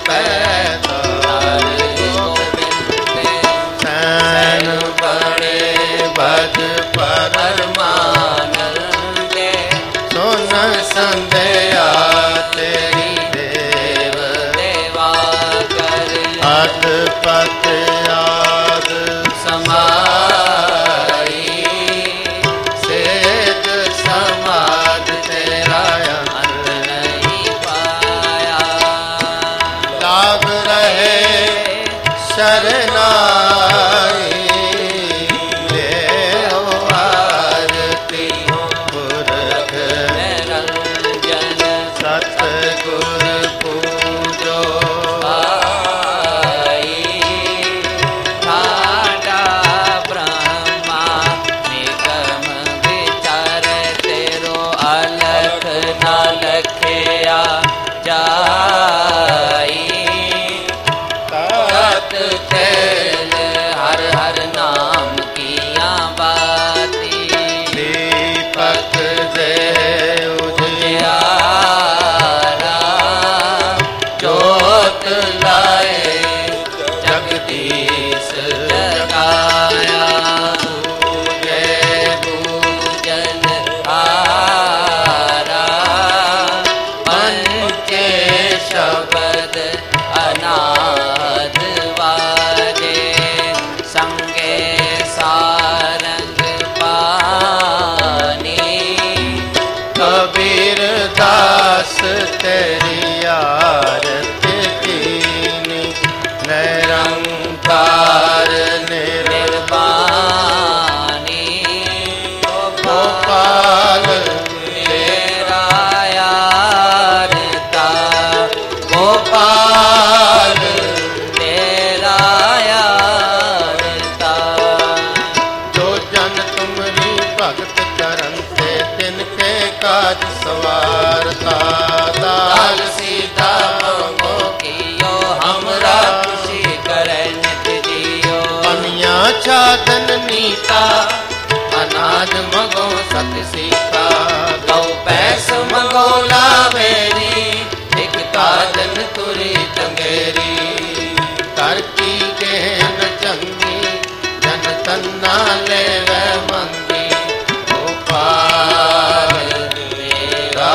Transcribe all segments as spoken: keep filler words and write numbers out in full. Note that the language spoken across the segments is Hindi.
ਪੈ ਭਜ ਪਰਮਾਨੰਦੇ ਸੁਨ ਸੰਧਿਆ ਤੇਰੀ ਦੇਵ ਦੇਵਾ ਕਰ ਅਤ ਪਤ ਆਦ ਸਮਾਈ ਸੇਜ ਸਮਾਦ ਤੇਰਾ ਅੰਤ ਨਹੀਂ ਪਾਇਆ ਲਾਭ ਰਹੇ ਸ਼ਰਨਾਈ ਤੇਰੀ ਆਰਤ ਕੀਨੀ ਨਿਰੰਕਾਰ ਨਿਰਵਾਣੀ ਗੋਪਾਲ ਤੇਰਾ ਆਰਤਾ ਗੋਪਾਲ ਤੇਰਾ ਆਰਤਾ ਜੋ ਜਨ ਤੁਮਰੀ ਭਗਤ ਕਰਨ ਤੇ ਤਿਨ ਕੇ ਕਾਜ ਸਵਾਰਤਾ दाल सीता मंगो कियो हमरा खुशी करे नित जियो पनिया छादन नीता अनाज मंगो सत सीता गौ पैस मंगो लावेरी एक काजन तुरी चंगेरी कर की गेन चंगी जन तन्ना लेवे मंगी गोपाल तेरा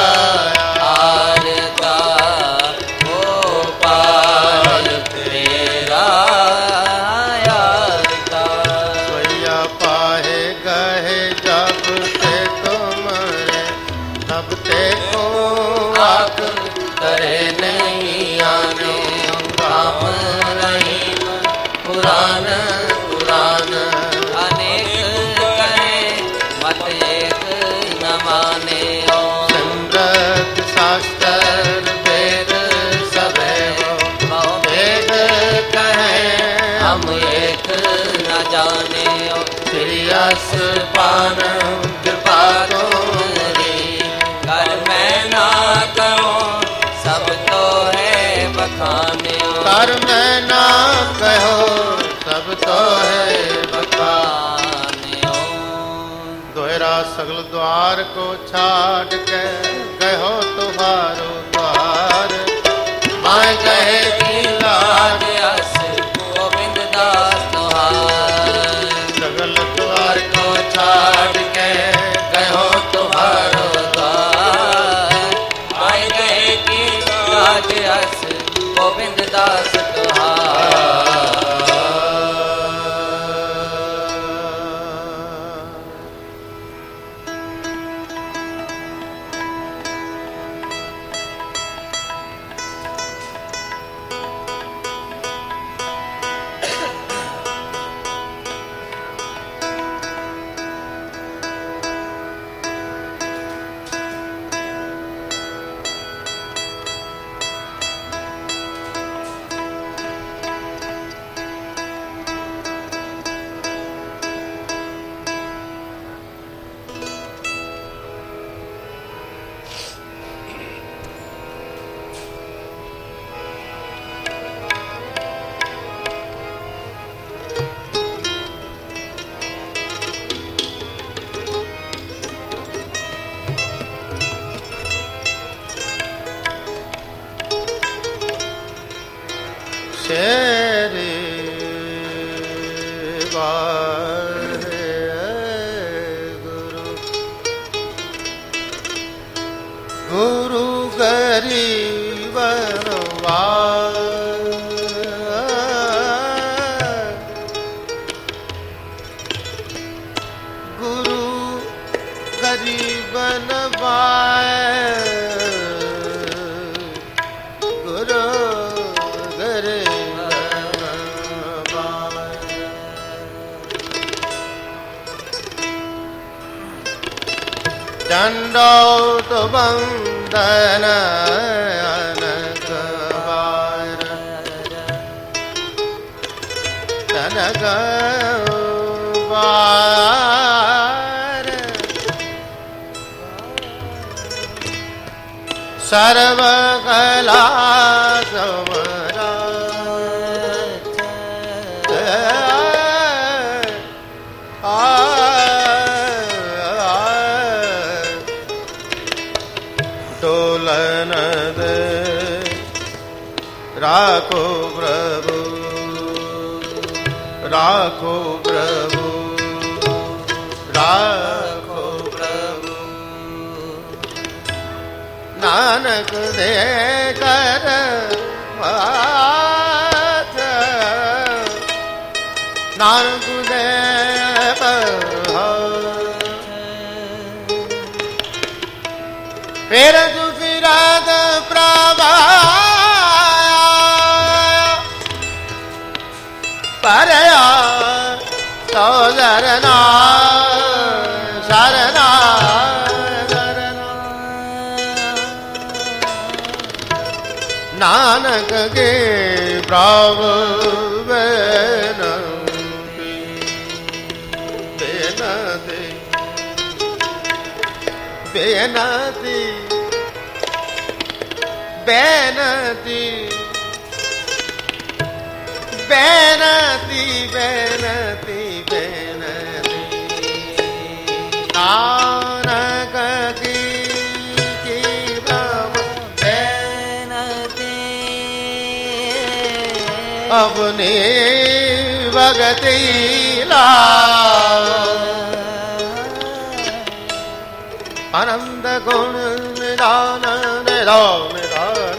पुराण पुराण अनेक कहे मत एक न माने समृद्ध शास्त्र वेद सबे हो वेद कहे हम एक न जाने श्री पान कृपा तोरी कर मैं ना कहो सब तो है बखाने कर मैं ना कहो सब तो है बखाने दोहरा सगल द्वार को छाड़ के कहो तुम्हारो द्वार मैं कहे की लाज अस गोविंद दास तुहार सगल द्वार को छाड़ के कहो तुम्हारो द्वार मैं कहे की लाज अस गोविंद दास तेरे वाहे गुरु गुरु गरीब नवाज गुरु गरीब नवाज गुरु गरीब नवाज दंडौत वंदन अनकवार तनकवार सर्वकला समरा डोलन दे राखो प्रभु राखो प्रभु राखो प्रभु नानक दे कर माथ नानक दे फिर दुफिराद प्रभा परया तो शरणा शरणा शरणा नानक के प्रभु बेनती बेनती बेनती बेनती बेनती बेनती बेनती नानक की की ब्रह्म बेनती अपनी भगति ला आनंद गुण निधान निधान निधान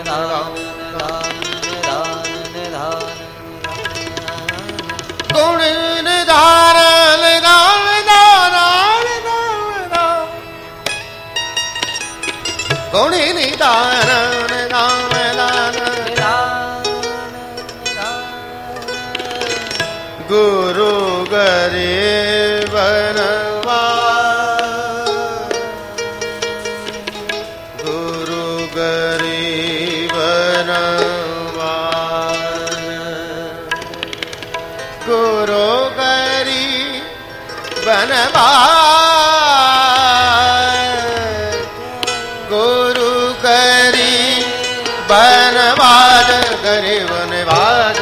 गुण निधान निधान निधान गुण निधान निधान गुरु गरीब गुरु करी बनवाद गरीब नवाज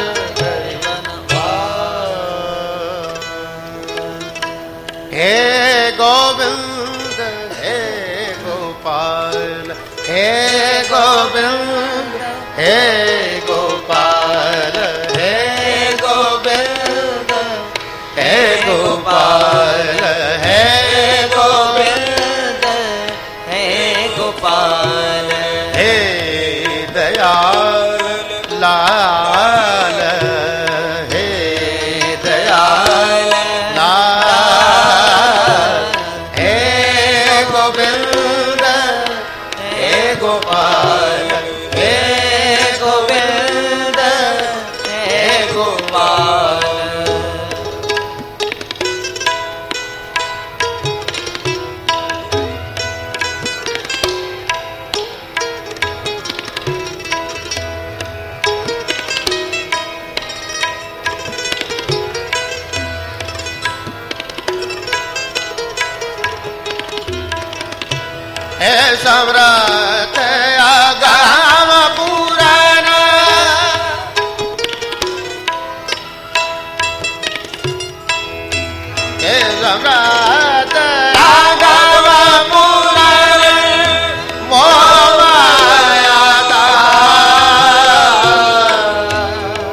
हे गोविंद हे गोपाल हे गोविंद हे गोपाल हे गोविंद हे गोपाल हे गोविंद हे गोपाल हे दयाल लाल हे दयाल लाल हे गोविंद हे गोपाल हे गोविंद हे गोपाल हे सम्राट आगाम पुराण हे सम्राट आगाम पुराण मोमाया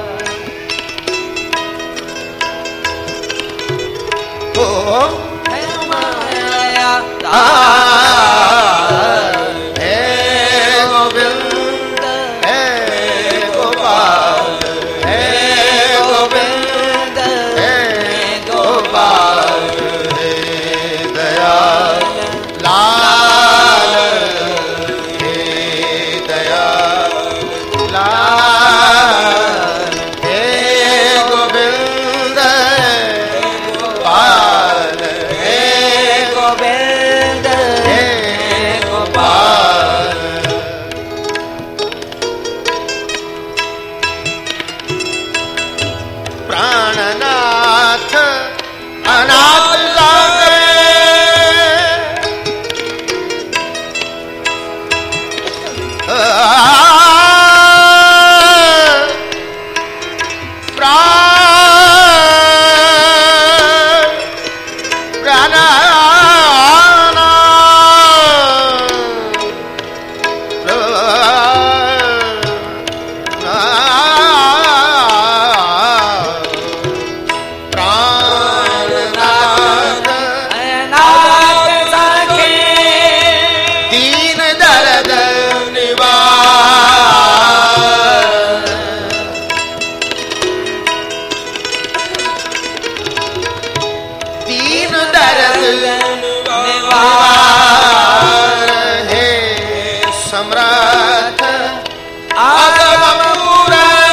समर्थ आगम पुराण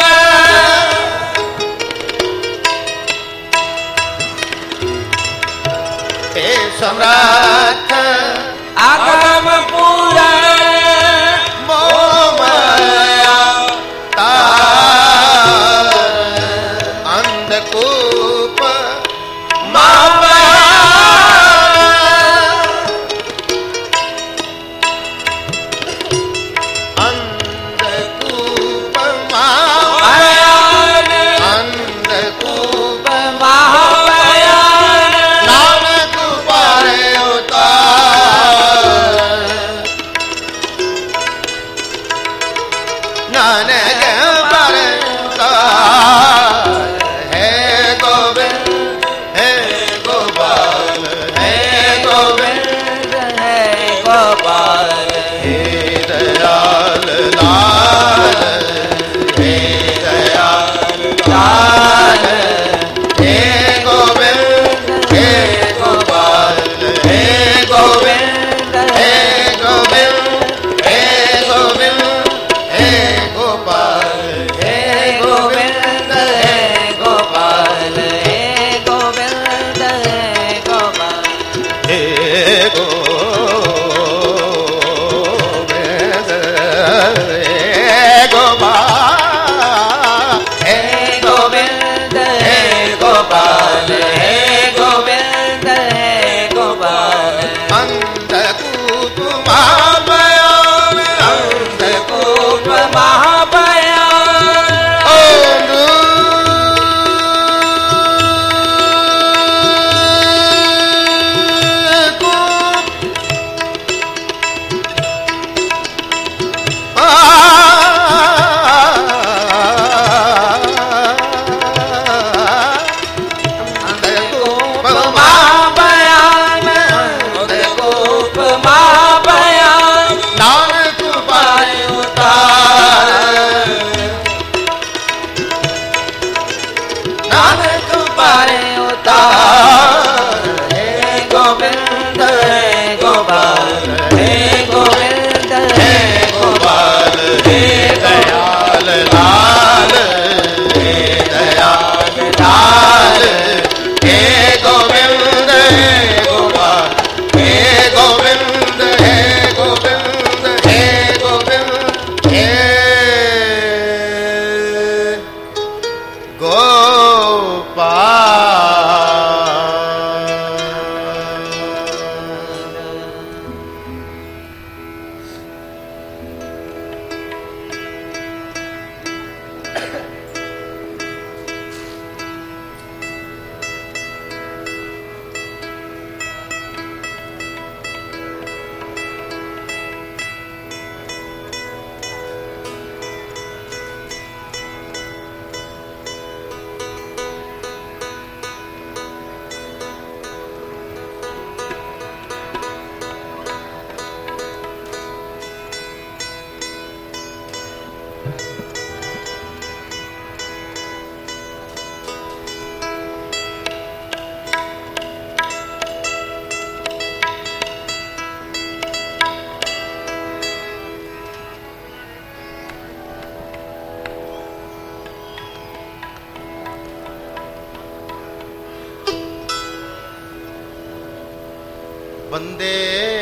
हे समर्थ आगम पुराण मोहमाया तार अंधकूप माया अंधकूप माया अंधकूप माया नानक पारे उतार नानक पारे उतार हे गोविंद हे गोपाल हे गोविंद हे गोपाल हे दयाल लाल हे दयाल लाल हे गोविंद हे गोपाल हे गोविंद हे गोविंद हे गोविंद हे गोपाल हे गोविंद हे गोपाल हे गोविंद हे गोपाल हे गोविंद हे गोपाल हे गोविंद हे गोपाल हे गोविंद हे गोपाल अंधकूप महाभया अंधकूप महाभया नानक पाए उतार नानक पाए उतार हे गोविंद हे गोपाल हे गोविंद हे गोपाल हे दयाल लाल हे दयाल लाल हे गोविंद हे गोपाल हे गोविंद हे गोविंद हे गोविंद हे बंदे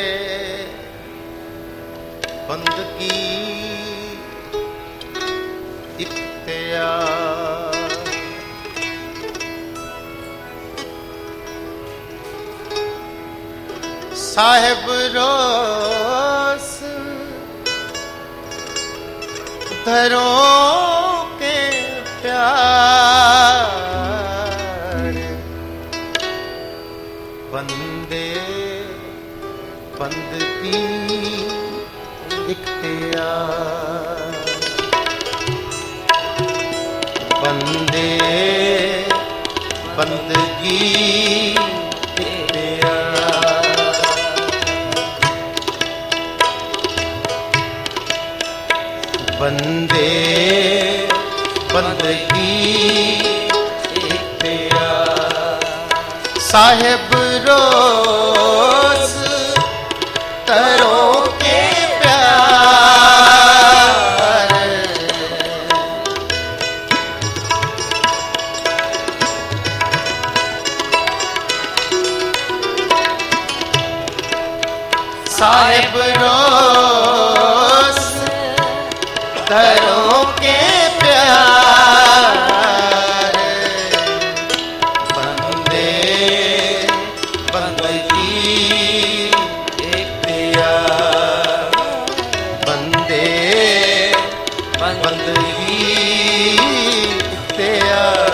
बंद की इख्तियार साहिब रोस धरो के प्यार बंदे बंद की इख्तियार बंदे बंदगी इख्तियार बंदे बंदगी इख्तियार साहिब रोज तरो के प्यार धरों के प्यार बंदे बंदगी इख्तियार बंदे बंदगी इख्तियार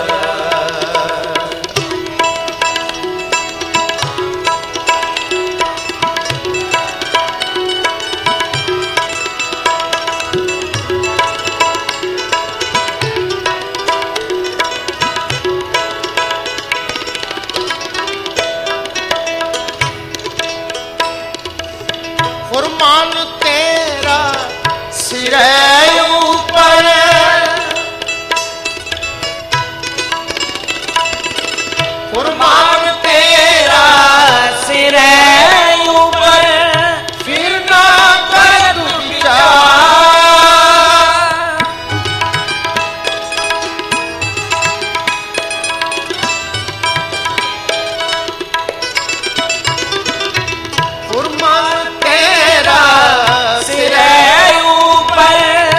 फुरमान तेरा सिरे ऊपर फुरमान तेरा सिरे ऊपर फिर ना कर तू विचार फुरमान तेरा सिरे ऊपर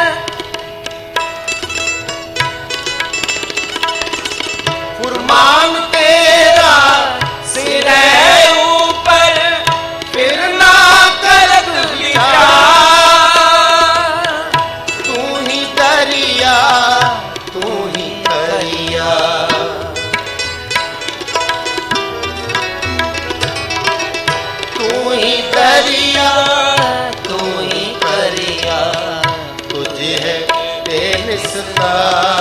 फुरमान तेरा सिरे ऊपर फिर ना कर तू विचार तू ही दरिया तू ही दरिया तू ही दरिया तू ही करिया तुझे है बेनिस्ता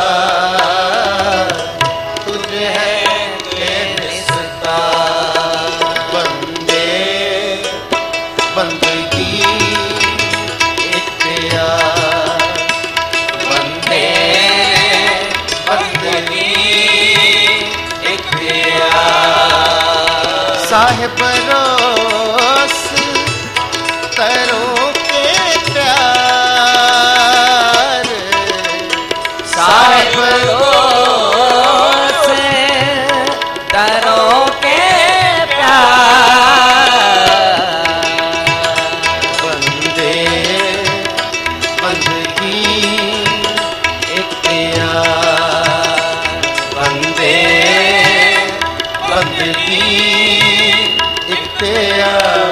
तुझे है बेनिस्ता बंदे बंदगी इख्तियार बंदे बंदगी इख्तियार साहिब रोस तरों के प्यार साहिब रोस तरों के प्यार बंदे बंदगी इख्तियार बंदे बंदगी इख्तियार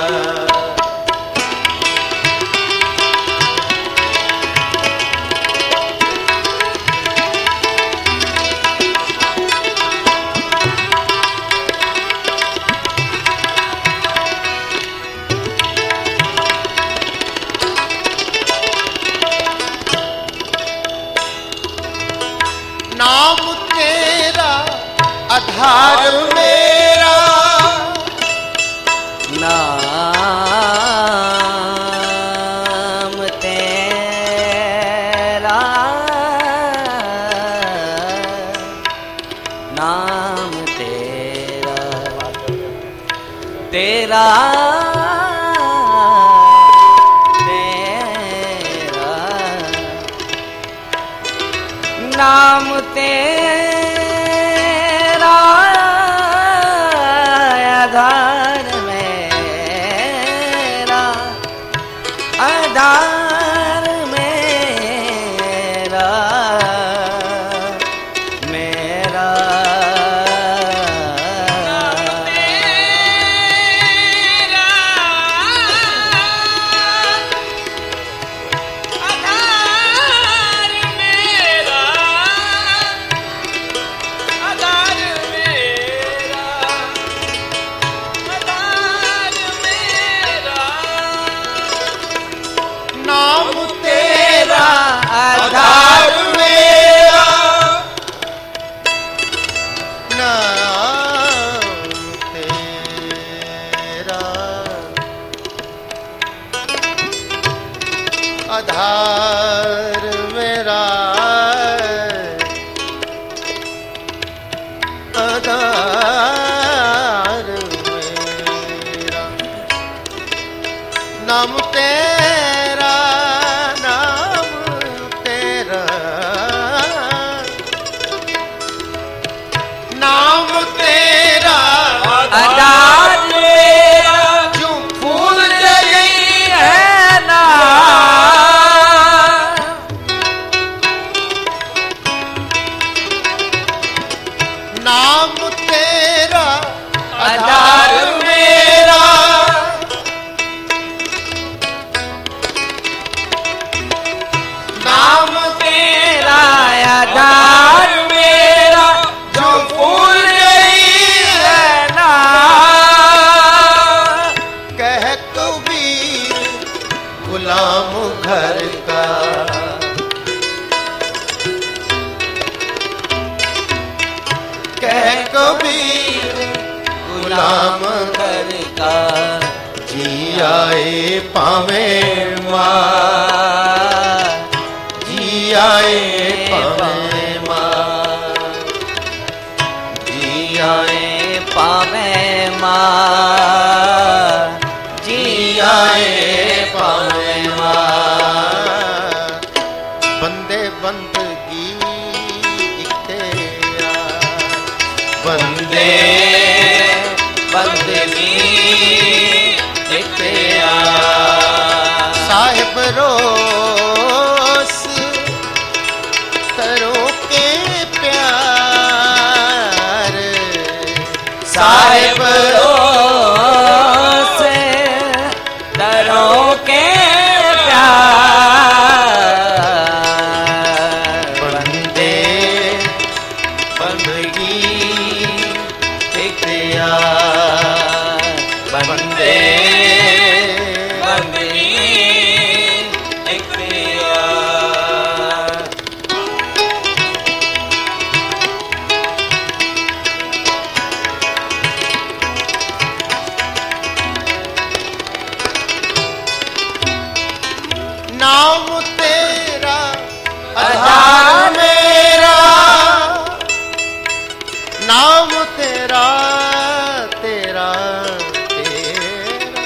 नाम तेरा आधार मेरा नाम तेरा नाम तेरा तेरा तेरा नाम तेरा आधार मेरा आधार मेरा मेरा नाम तेरा आधार मेरा नाम तेरा आधार मेरा आधार मेरा नाम तेरा नाम तेरा नाम तेरा आधार मेरा जो फूल जली है ना नाम कर का जी आए पावे माँ, जी आए पावे माँ, जी आए पावे माँ, जी आए पावे माँ। बंदे बंदगी इख्तियार, बंदे बंदगी इख्तियार। साहिब रोस करो के प्यार, साहिब रोस करो के प्यार। बंदे बंदगी इख्तियार, बंदे बंदगी इख्तियार। नाम तेरा आधार मेरा, नाम तेरा तेरा तेरा,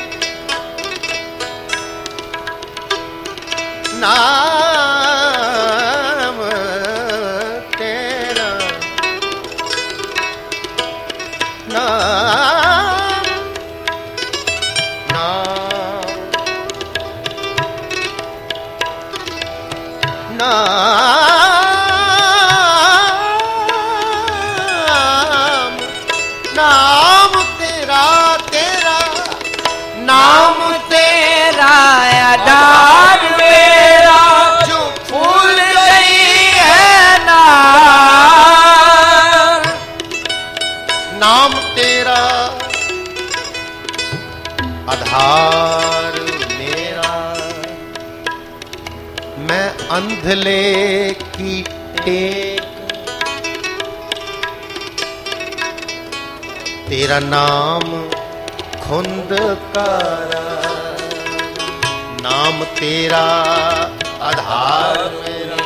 नाम तेरा, नाम नाम नाम नाम तेरा तेरा, नाम तेरा आधार मेरा, जो फूल गई है ना। नाम तेरा आधार मेरा, मैं अंधले की टेक, तेरा नाम खुंदकारा, नाम तेरा आधार मेरा।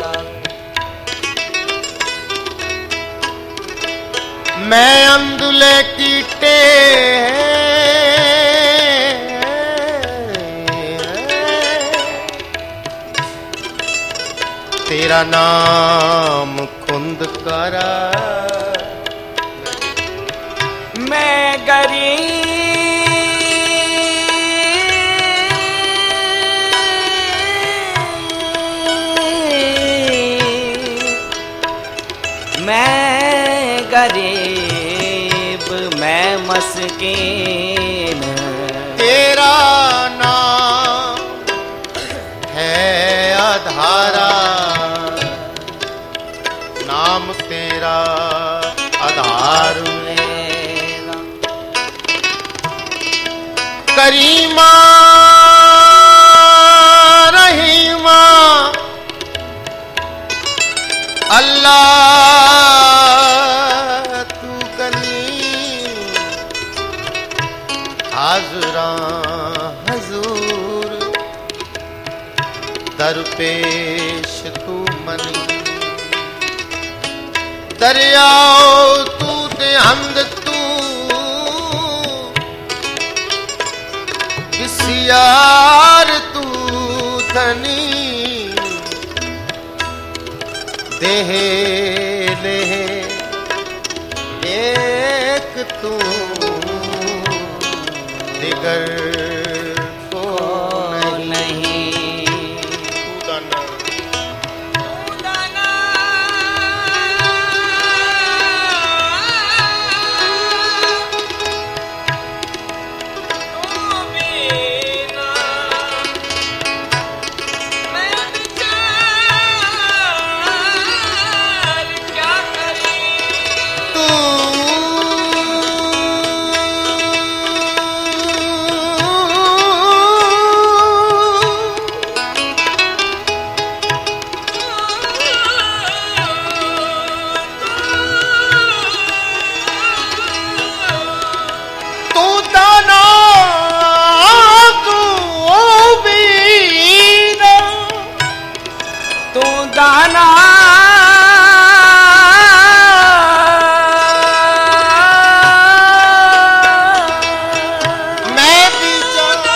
मैं अंधले की टेक, तेरा नाम खुंदकारा, मैं गरीब, मैं गरीब, मैं मस्कीन। तेरा नाम है आधारा, नाम तेरा आधार मेरा। करीमा रहीमा अल्लाह तू कलीम, हाज़रा हजूर दरपेश तू मनी, दरियाओ तू देहंद तू, बिसियार तू धनी, देह लेह एक तू, दिगर को नहीं। खुदाना तू तू दाना मैं विचार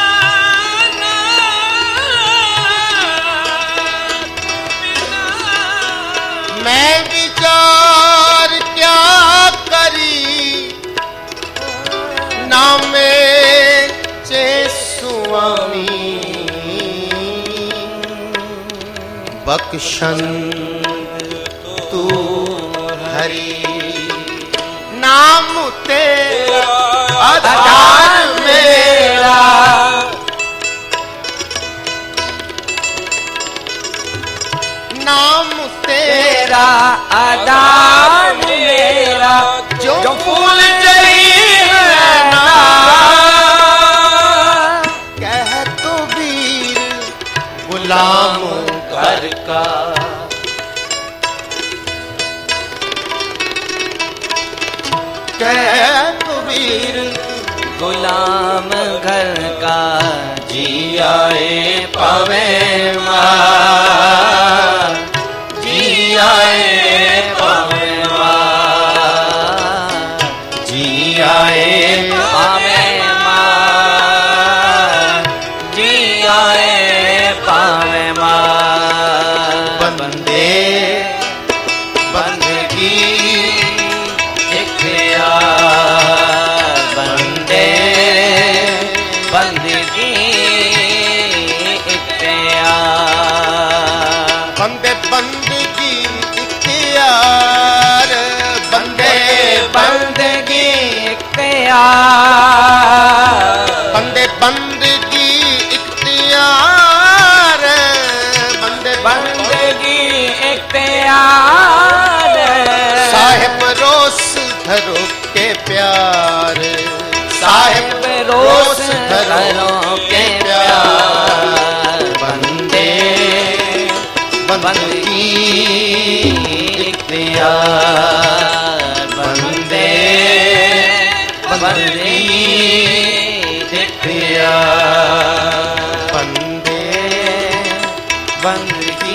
मैं विचार क्या करी नामे चे स्वामी बख्शन तू हरि नाम तेरा आधार मेरा नाम तेरा आधार मेरा जो फूल जलील रहना कह तो वीर गुलाम घर का कह तो वीर गुलाम घर का जी आए पावे माँ जी आए पावे माँ जी आए पावे माँ जी आए पावे माँ बंदे बंदगी इख्तियार बंदे बंदगी इख्तियार बंदे बंदगी इख्तियार बंदे बंदगी इख्तियार बंदे बंदगी इख्तियार बंदे बंदगी इख्तियार साहिब रोस धरो के प्यार साहिब रोस धरो के प्यार बंदे बंदगी इख्तियार बंदे बंदगी इख्तियार बंदे बंदगी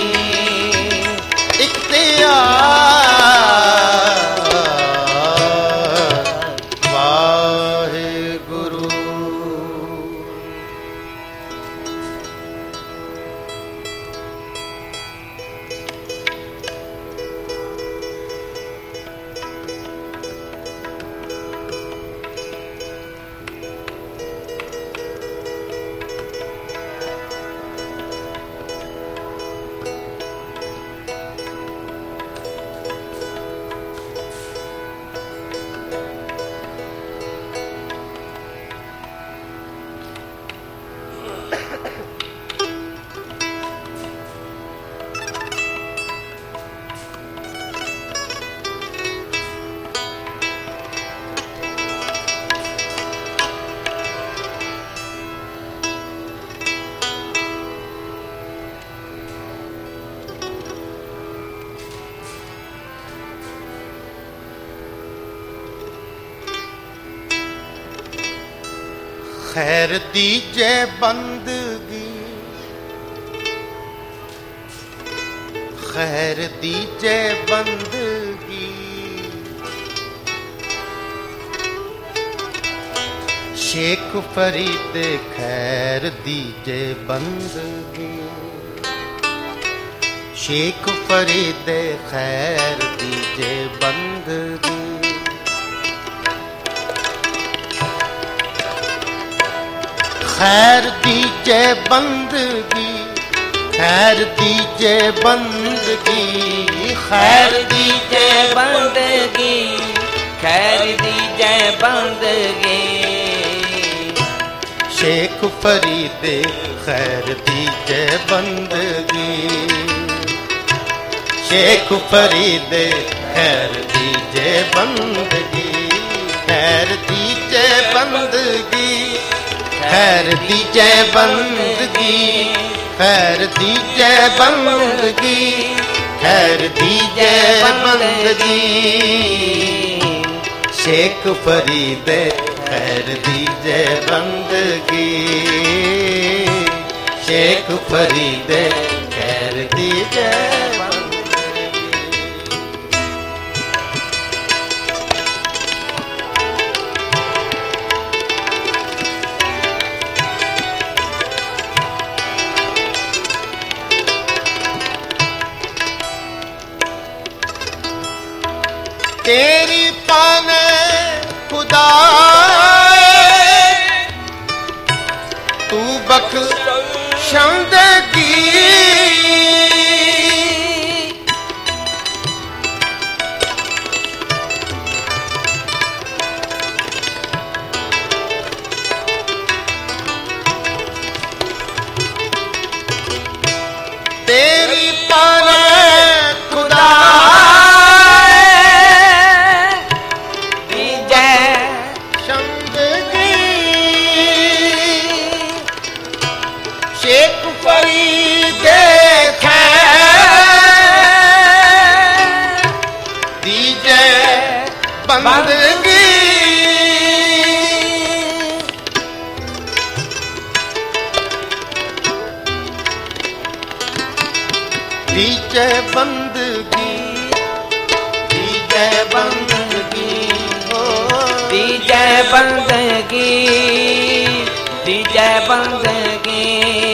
इख्तियार वाहेगुरु खैर दीजे बंदगी खैर दीजे बंदगी शेख फरीद खैर दीजे बंदगी शेख फरीद खैर दीजे बंदगी खैर दीजे बंदगी खैर दीजे बंदगी खैर दीजे बंदगी खैर दीजे बंदगी शेख फरीद खैर दीजे बंदगी शेख फरीद खैर दीजे बंदगी खैर दीजे बंदगी खैर दीजे बंदगी खैर दीजे बंदगी खैर दीजे बंदगी शेख फरीद खैर दीजे बंदगी शेख फरीद खैर दीजे तेरी पाने खुदा तू बख्शंदगी तेरी पाने खुदा शेख फरीद दीजे बंदगी दीजे बंदगी दीजे बंदगी दीजे बंदगी दीजे बंदगी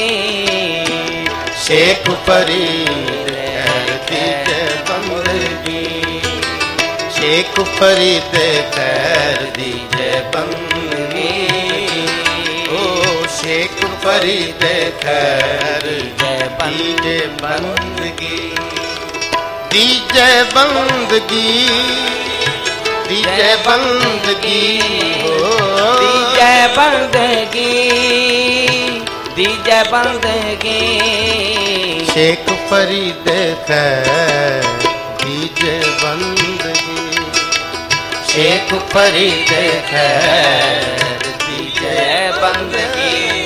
शेख फरीद दीजे बंदगी शेख फरीद खैर दीजे बंदगी ओ शेख फरीद खैर दीजे बंदगी दीजे बंदगी दीजे बंदगी दीजे बंदगी दीजे बंदगी शेख फरीद खैर दीजे बंदगी शेख फरीद खैर दीजे बंदगी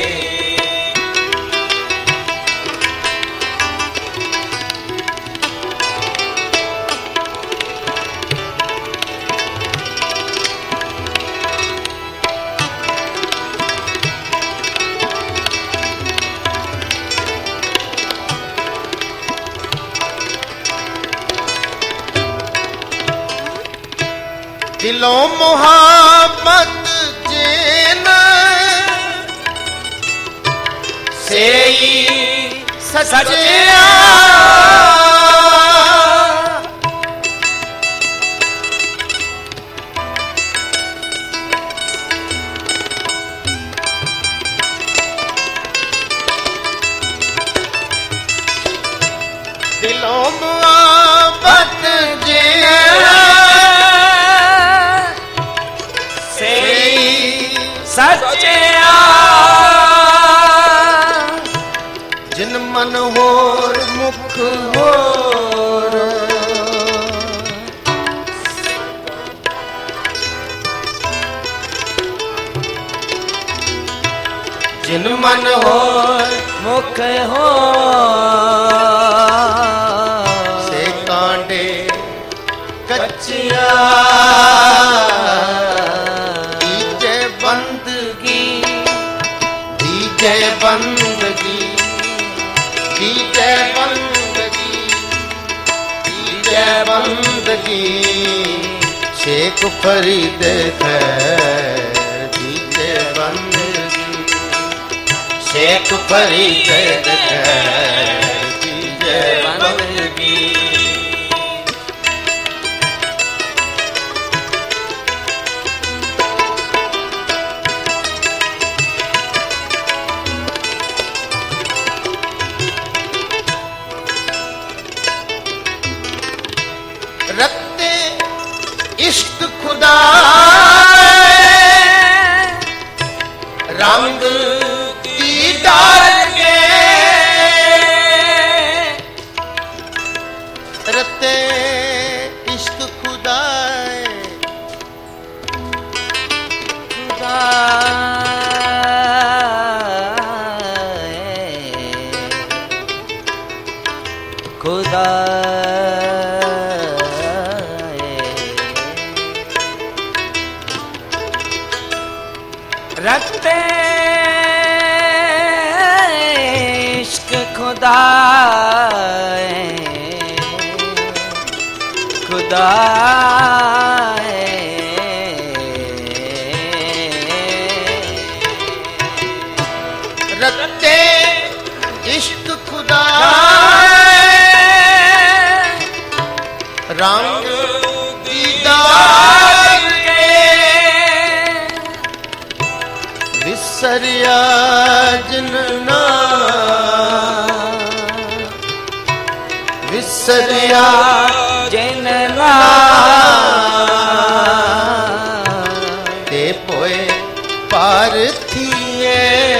दिलों मोहब्बत जिन से सच्चिया दिलों मोहब्बत जिन सच्चिया जिन मन होर मुख होर जिन मन होर मुख हो से कांडे कच्चिया दीजे बंदगी दीजे बंदगी दीजे बंदगी शेख फरीद खैर दीजे बंदगी शेख फरीद खैर दीजे बंदगी रखते इश्क खुदा रंग दीदार के रखते इश्क खुदा खुदा खुदा रखते इश्क खुदा खुदा रखते इश्क खुदा रंग दीदार विसरिया जिन नाम ते पोए पारथिए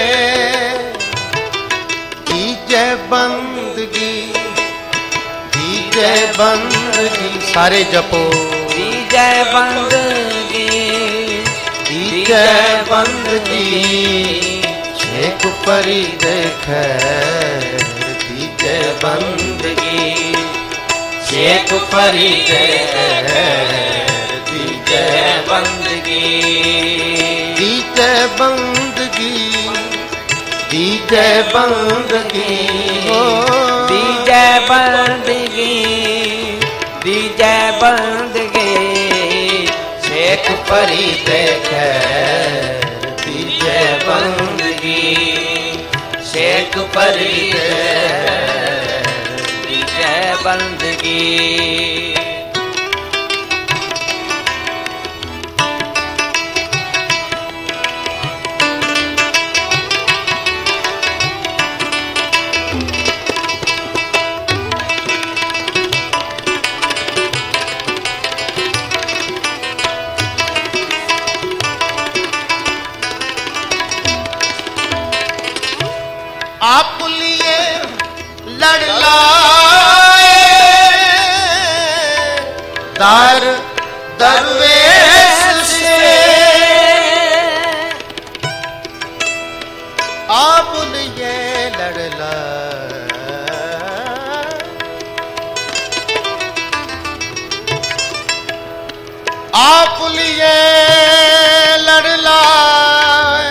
दीजे बंदगी दीजे बंदगी सारे जपो दीजे बंदगी दीजे बंदगी शेख परी देखे दीजे बंदगी शेख परी देखे दीजे बंदगी दीजे बंदगी दीजे बंदगी हो दीजे बंदगी दीजे बंदगी शेख परी देखे दीजे बंदगी शेख परी दीजे बंदगी आप लिए लड़ लाए दर दरवेश से आप लिए लड़ लाए आप लिए लड़ लाए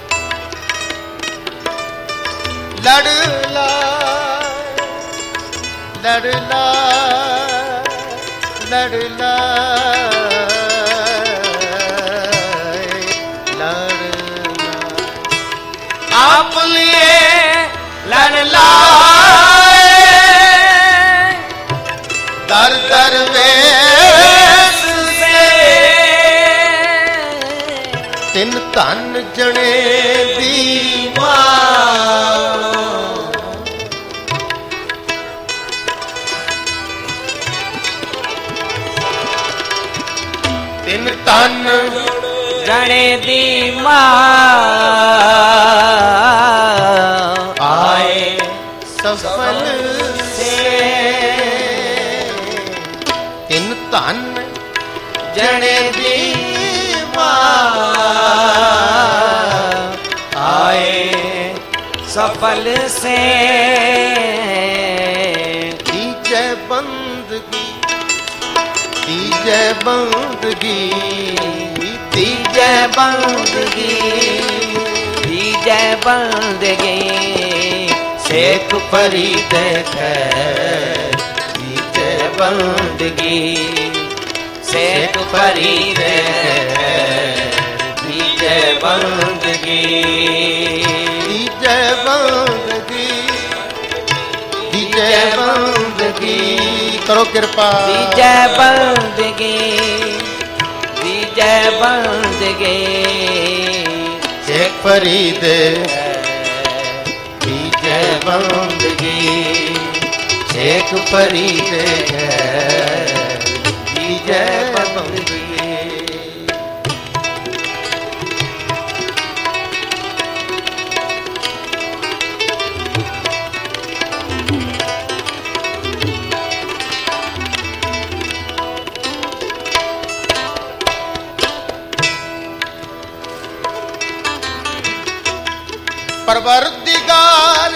लड़ला लड़ला लड़ला लड़ला आप लिए लड़ला दर दर वेश से तिन धन जने दी मां तिन धन जने दी मां आए सफल से तिन धन जने दी मां आए सफल से दीजे बंदगी दीजे बंदगी दीजे बंदगी दीजे बंदगी शेख परी देखे दीजे बंदगी शेख परी देखे दीजे बंदगी दीजे बंदगी दीजे बंदगी करो कृपा दीजे बंदगी दीजे बंदगी शेख परी दे दीजे बंदगी शेख परी दे दीजे बंदगी परवरदिगार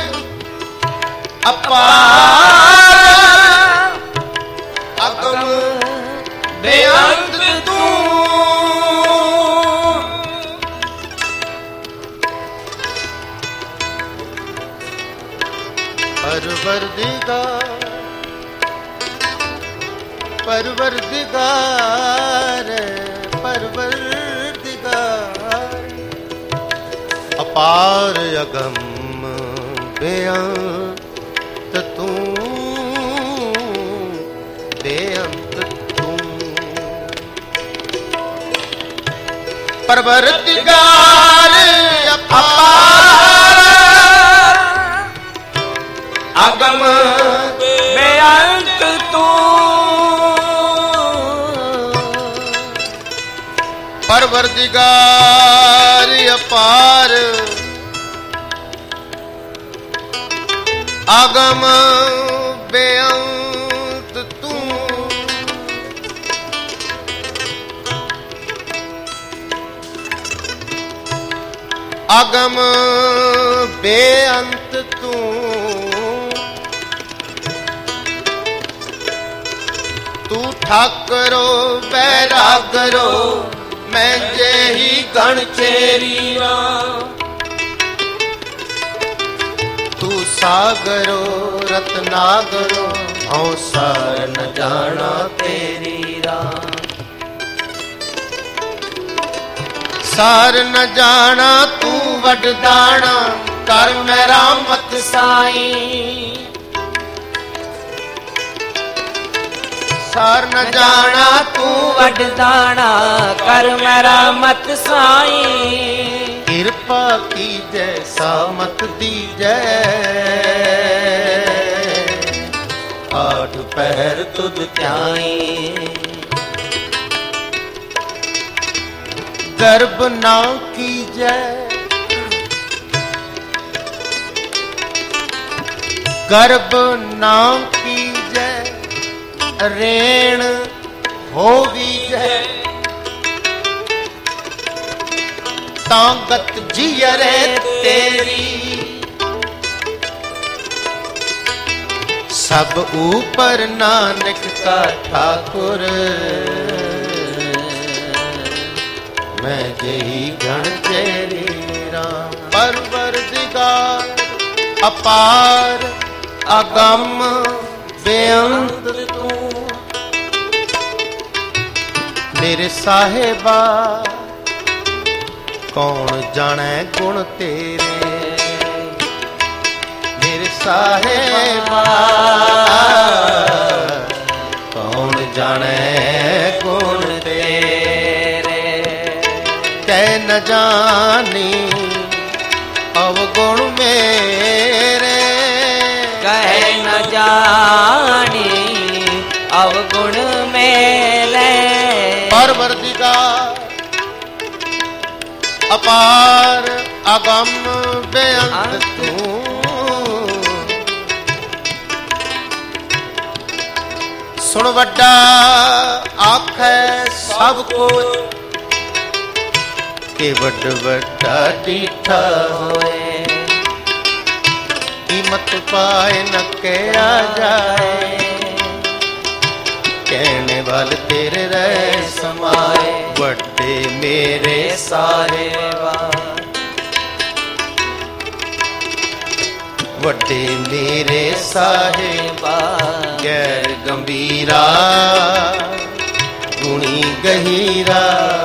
अपार अगम बेअंत तू परवरदिगार परवरदिगार परवरदिगार अपार अगम बेअंत तू बेअंत तू परवरदिगार अपार अगम बेअंत परवरदिगार अपार आगम बेअंत तू आगम बेअंत तू तू ठाकरो बैरागरो मैं जे ही गण चेरीरा तू सागरो रत्नागरो हूँ सार न जाना तेरी राम सार न जाना तू वडदाना कर मेरा मत साई सार न जाना तू वडदाना कर मेरा मत साई कृपा की जय सामत दी जय आठ पहर तुद त्याई गर्भ ना की जय गर्भ ना की जय रेण होवी जय तांगत जियरे तेरी सब ऊपर नानक का ठाकुर मैं जही गण तेरी राम परवरदिगार अपार अगम बेअंत तू मेरे साहेबा कौन जाने गुण तेरे मेरे साहेबा कौन जाने गुण तेरे कह न जानी अवगुण मेरे कह न जानी अवगुण मेरे परवरदिगार अपार अगम बेअंत तू सुन वड्डा आखै सब को के वड वड्डा डीठा होए कीमत पाए न कहा जाए कहने वाले तेरे रह समाए वड्डे मेरे साहेबा वड्डे मेरे साहेबा गैर गंभीरा गुणी गहीरा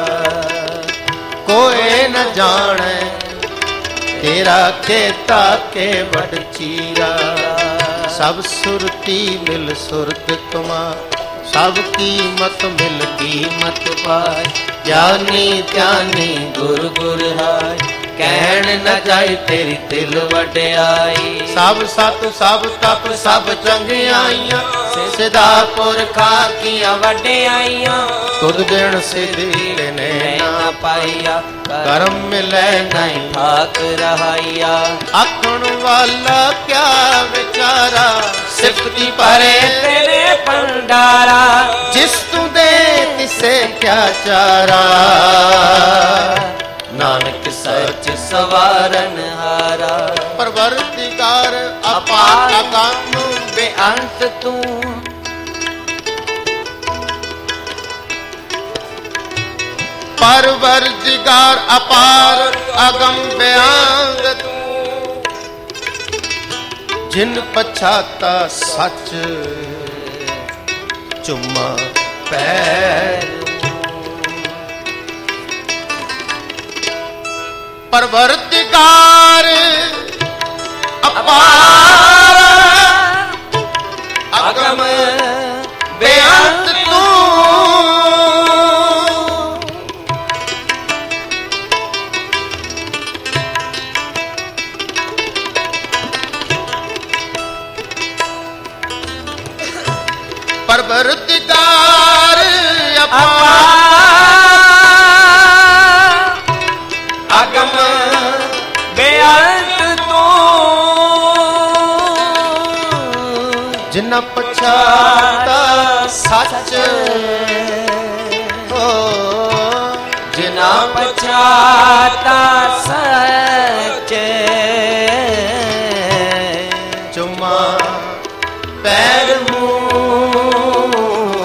कोई न जाने तेरा खेता के वड चीरा सब सुरती मिल सुरत कुमा सब कीमत मिल कीमत पाए ज्ञानी ध्यानी गुर गुर हाय कहन न जाए तेरी तिल वड्याई सब सत सब तप सब चंगियाइयां सिदा पुरखा किया वड्याइयां तुद बिन सिद्धि ने ना पाइया करम मिले नहीं ठाक रहाइया आखण वाला क्या विचारा सिफती परे तेरे भंडारा जिस तू दे तिसे क्या चारा नानक सच सवारन हारा परवरदिगार अपार अगम बेअंत तू परवरदिगार अपार अगम बेअंत तू जिन पछाता सच चुम्मा पैर परवरदिगार अपार अगम बेअंत तू परवरदिगार अपार न पछाता सच हो, जिना पछाता सच। चुमा पैर मुँह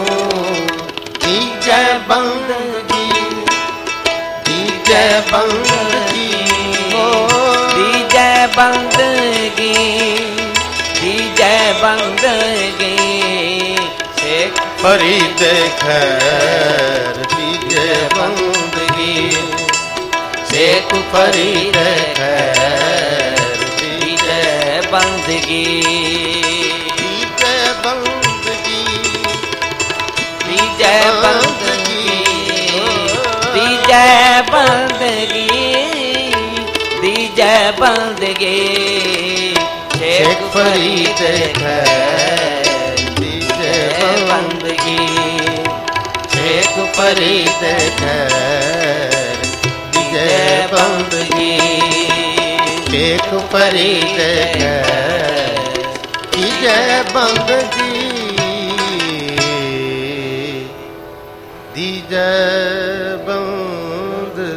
दीजै बंदगी, दीजै बंदगी हो, दीजै बंदगी, दीजै बंदगी। शेख फरीद खैर दीजै बंदगी, शेख फरीद खैर दीजै बंदगी, दीजै बंदगी, दीजै बंदगी, दीजै बंदगी, दीजै बंदगी। शेख फरीद खैर दीजै बंदगी, शेख फरीद खैर दीजै बंदगी, शेख फरीद खैर दीजै बंदगी, दीजै बंदगी।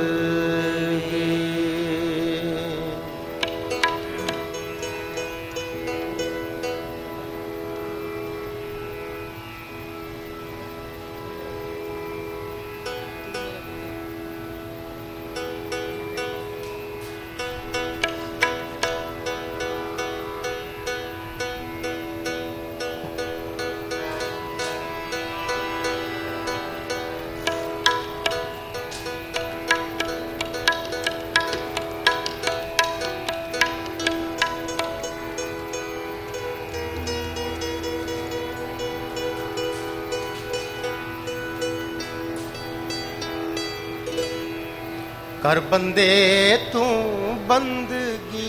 कर बंदे तू बंदगी,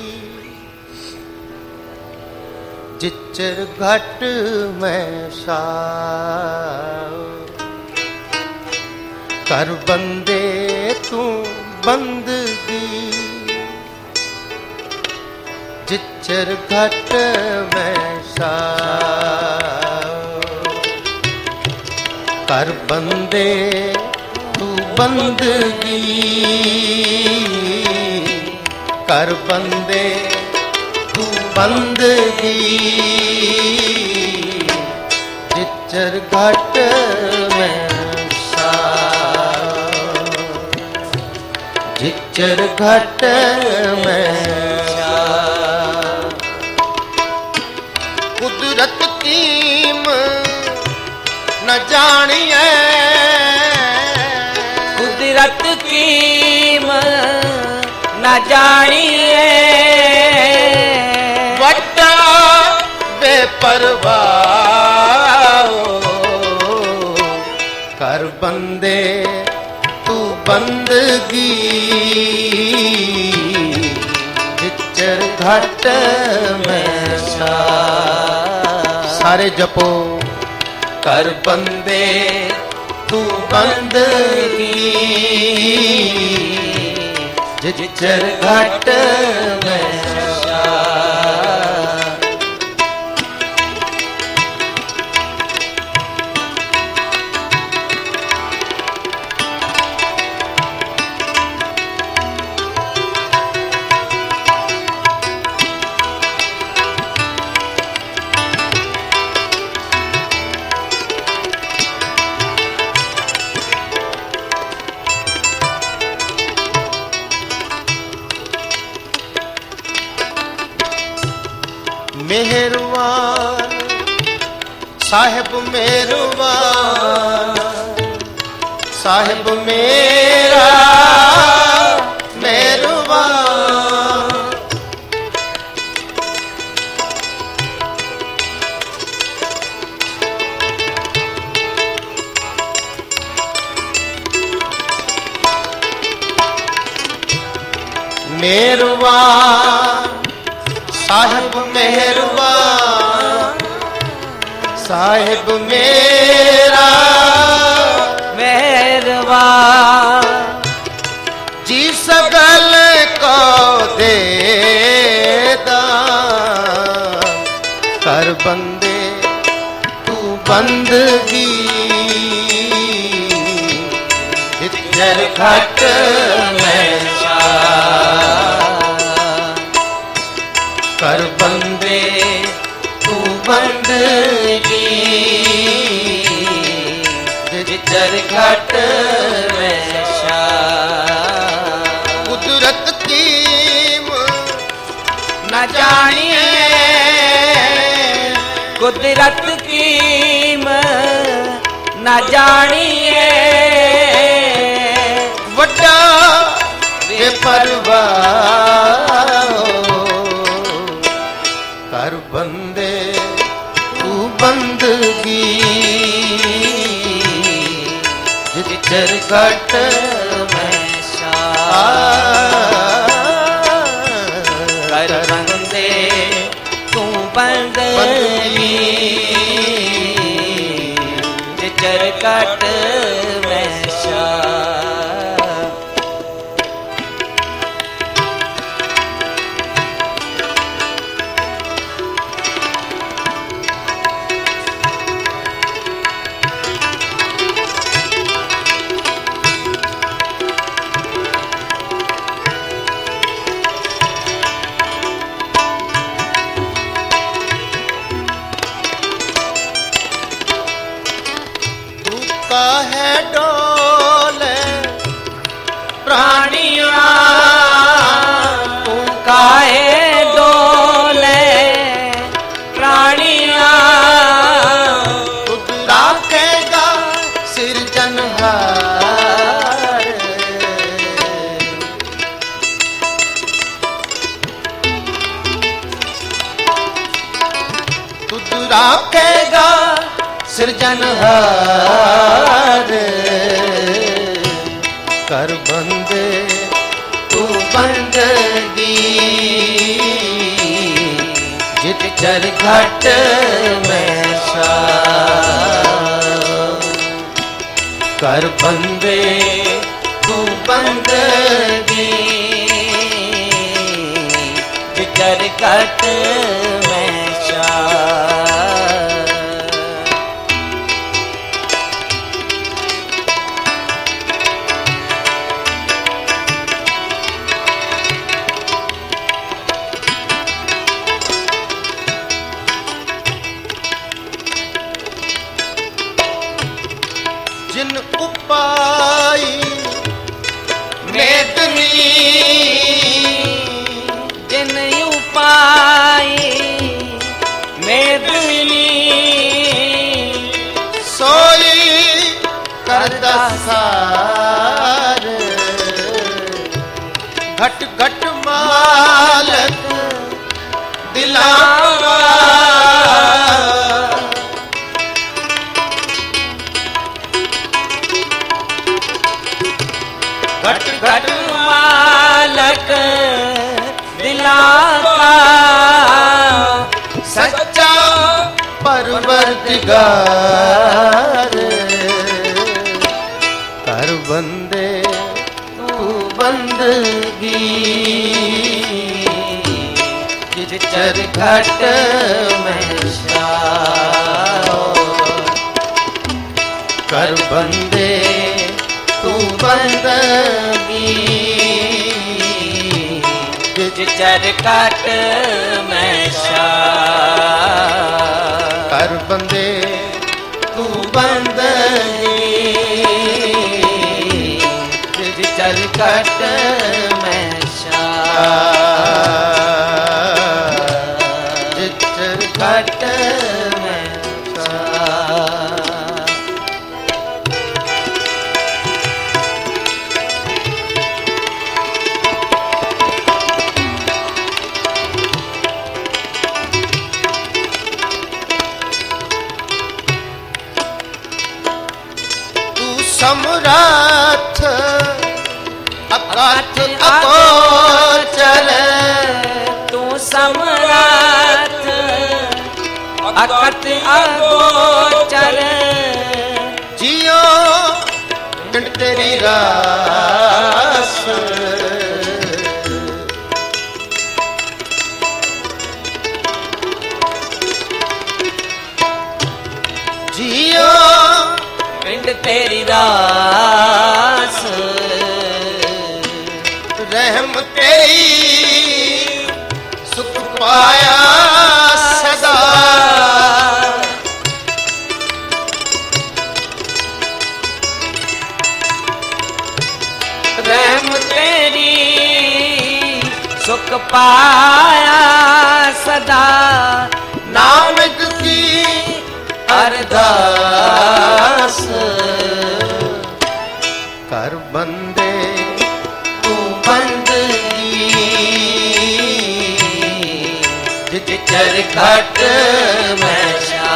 जिचर घट में साओ। कर बंदे तू बंदगी, जिचर घट में साओ। कर बंदे तू बंदगी, कर बंदे तू बंदगी, जिचर घट में साओ, जिचर घट में साओ। कुदरत कीम न जानिए, कुदरत कीम न जानिए, वड्डा बेपरवाह। कर बंदे तू बंदगी, जिचर घट में साओ। सारे जपो। कर बंदे तू बंदगी, जिचर घट में साओ। मेहरबान साहिब मेहरबान, साहिब मेरा मेहरबान। मेहरबान साहिब मेहरबान, साहिब मेरा मेहरबान। जी सगल को दे दान। कर बंदे बंदगी इधर घट में कर बंदे तू बंदगी इधर घट में कुदरत की न जानिए कुदरत की न जानिए वड्डा बेपरवाह कर बंदे तू बंदगी जिधर घट में कर बंदे तू बंदगी जिधर घट में है डोले प्राणिया तू काहे डोले प्राणिया खुद राखेगा सिरजनहार खुद राखेगा सिरजनहार कर बंदे तू बंदगी जिधर घट में कर बंदे तू बंदगी जिधर घट में जिन उपाय मेदनी जिन उपाय मेदनी सोई करदा सार घट घट मालक दिलावा घट घट मालक दिला का सच्चा परवरदिगार कर बंदे तू बंदगी जिधर घट में कर बंदे तू बंदगी जिधर घट में कर बंदे तू बंदगी जिधर घट में जिधर घट में समराथ अकाठ अगोचर तू समराथ अकट अगोचर जियो तेरी रास जियो पिंड तेरी रास रहम तेरी सुख पाया सदा रहम तेरी सुख पाया सदा नानक की अरदास कर बंदे तू बंदगी जित चर घट में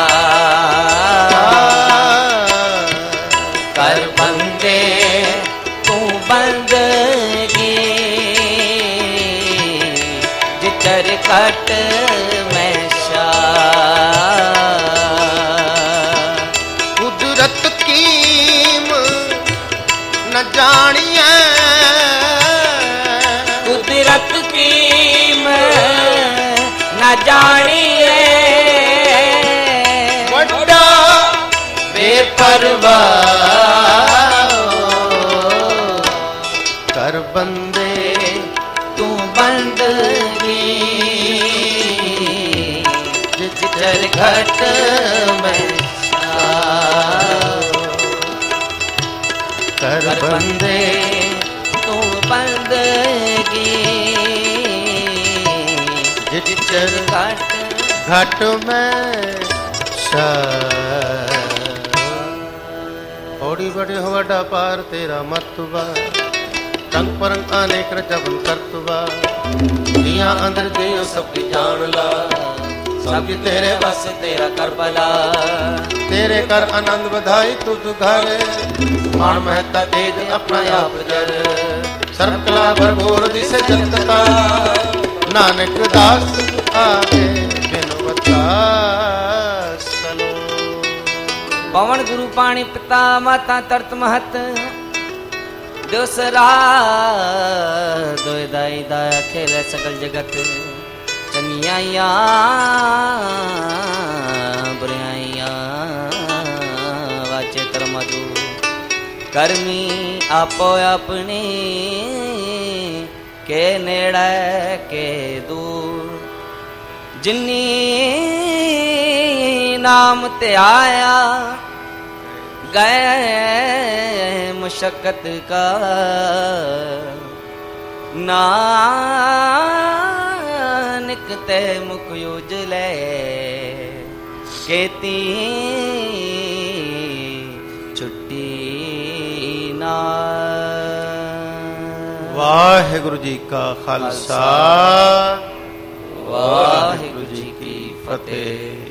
कर बंदे तू बंदगी जित चर घट में कुदरत कीम न जानिए कुदरत कीम न जानिए बड़ा बेपरवाह कर बंदे तू बंदगी जिधर घट में कर बंदे तू बंदगी जिधर घट घट में औड़ी बड़े हो वड्डा पार तेरा मतवा रंग परंग अनेक रचवन करतवा दिया अंदर दियो सबकी जान ला सब तेरे बस तेरा कर भला तेरे कर आनंद बधाई तुझ घरे मान महता तेज अपना आप जर सर्व कला भरपूर दिसे जगतता नानक दास आगे बिनवता सलो पवन गुरु पाणी पिता माता तरत महत दोसरा दोय दाई दाया खेल सकल जगत चंगियाइया बुराइया वाचे कर मधु कर्मी आपो अपनी के नेड़े के दूर जिन्नी नाम ते आया गए मुशक्कत का नानक ते मुख उजले केती छुट्टी ना। वाहिगुरु जी का खालसा वाहिगुरु जी की फतेह।